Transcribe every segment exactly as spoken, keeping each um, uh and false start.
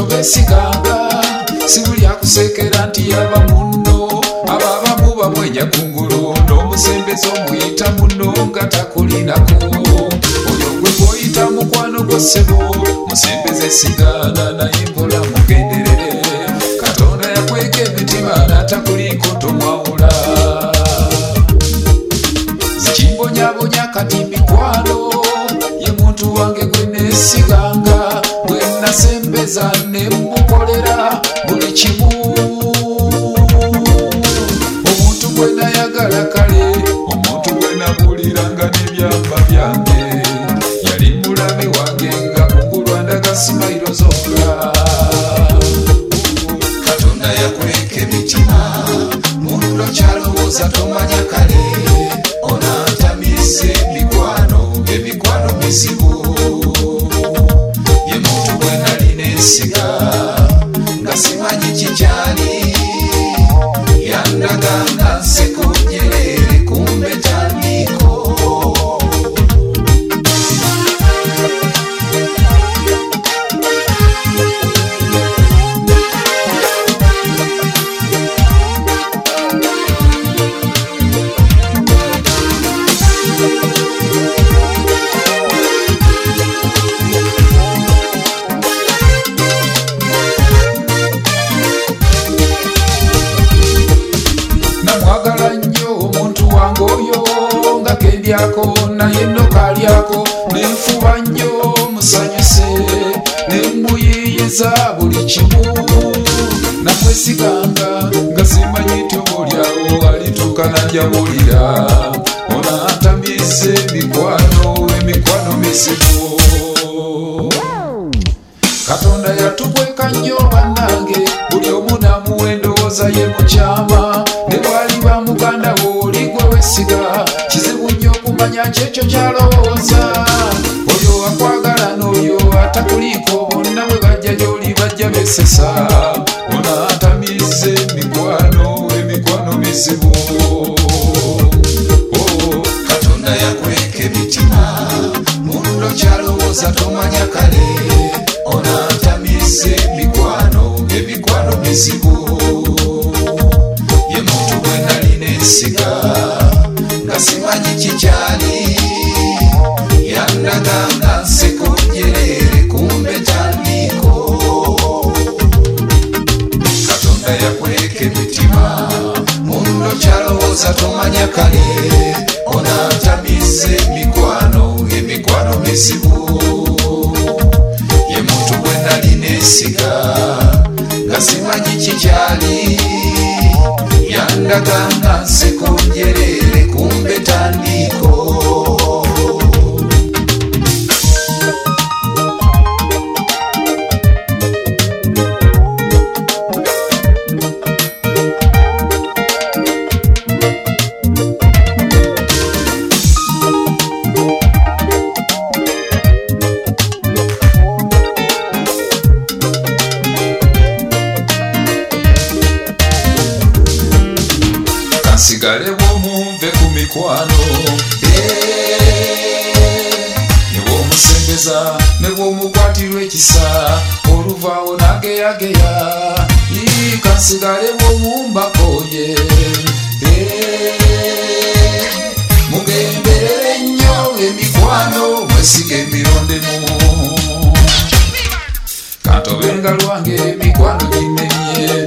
tobesiganga sibuli akusekera nti yaba munno ababamu bamwenya kungulu n'omusembezi omuyita munno nga takulinako oyo gwe gwoyita mukwano gwo ssebo musembeze sigana naye mpola mugenderere Katonda yakweka emitima n'atakuliko tomwawula zikimbonyabonya kati mikwano ye muntu wange gwe neesiganga gwe nasembeza ne mukolera buli kimu omuntu gwe nayagala kale omuntu gwe nabuliranga n'ebyamba byange yali mulabe wange nga kungulwa ndaga simayiro zokka Katonda yakweka emitima munno kyalowooza tomanya kale onantamise emikwano emikwano mizibu ye muntu gwe nali nesiga nga simanyi kikyali yandaga nga nseko nyerere kumbe tandiko Yako na yendo kalyako nenfuba nnyo musanyuse nembuyiyeza buli kimu nakwesiganga nga simanyi tobolyawo alituuka njabulira onantamyese emikwano emikwano mizibu Katonda yatubweka nnyo bannange buli omu namuwa endowooza ye mukyama ne bwali ba muganda wo oli gwe wesiga kizibu nnyo okumanya kyekyo kyalowooza oyo akwagala n'oyo atakuliiko bonna bwe bajja gy'oli bajja besesa onatamize emikwano emikwano mizibu oh, Katonda yakweka emitima munno kyalowooza tomanya kale onatamize emikwano emikwano mizibu ye muntu gwe nali nesiga nga simanyi kikyali yandaga nga nseko nyerere kumbe tandiko Katonda yakweka emitima munno kyalowooza tomanya kale onatamize emikwano emikwano mizibu ye muntu gwe nali nesiga nga simanyi kikyali yandaga nga nseko nyerere kumbe tandiko Sigale bw'omuve ku mikwano ne bw'omusembeza ne bw'omukwatirwa ekisa oluvaawo nageyageya kansigale bw'omumbakoye mugenderere nnyo emikwano mwesiga emirondemu kantobenga lwange emikwano gimenye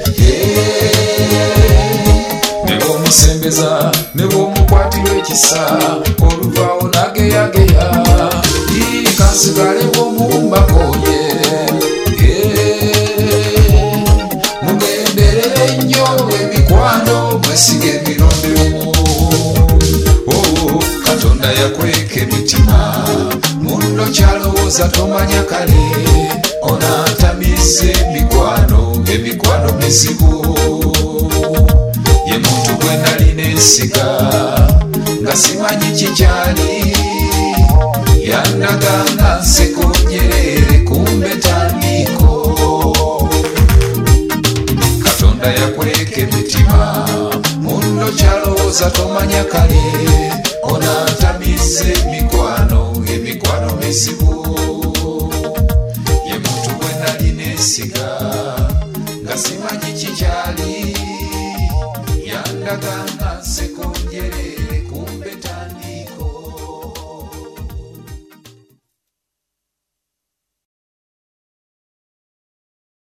musembeza ne bw'omukwatirwa ekisa oluvaawo nageyageya kansigale bw'omumbakoye mugenderere nnyo emikwano mwesiga emirondemu oh, Katonda yakweka emitima munno kyalowooza tomanya kale onatamize emikwano emikwano mizibu ye muntu gwe nali nesiga nga simanyi kikyali yandaga nga nseko nyerere kumbe tandiko Katonda yakweka emitima munno kyalowooza tomanya kale onatamize emikwano emikwano mizibu ye muntu gwe nali mwesiga nga simanyi kikyali yandaga nga nsekonjere